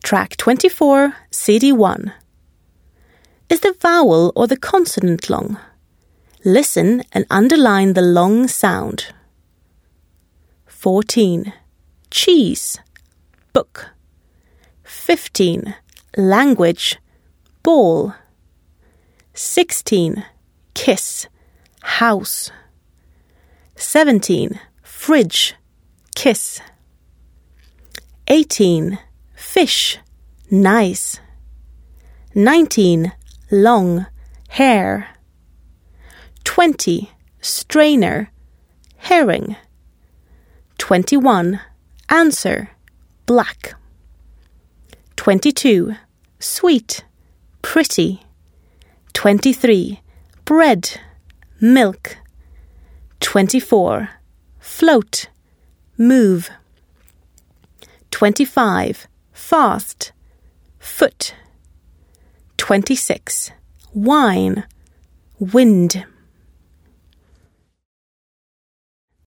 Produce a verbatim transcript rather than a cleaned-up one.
Track twenty-four, C D one. Is the vowel or the consonant long? Listen and underline the long sound. fourteen. Cheese, book. fifteen. Language, ball. sixteen. Kiss, house. seventeen. Fridge, kiss. eighteen. Fish, nice. nineteen. Long, hair. twenty. Strainer, herring. twenty-one. Answer, black. twenty-two. Sweet, pretty. twenty-three. Bread, milk. twenty-four. Float, move. twenty-five. Fast, foot. twenty-six. Wine, wind.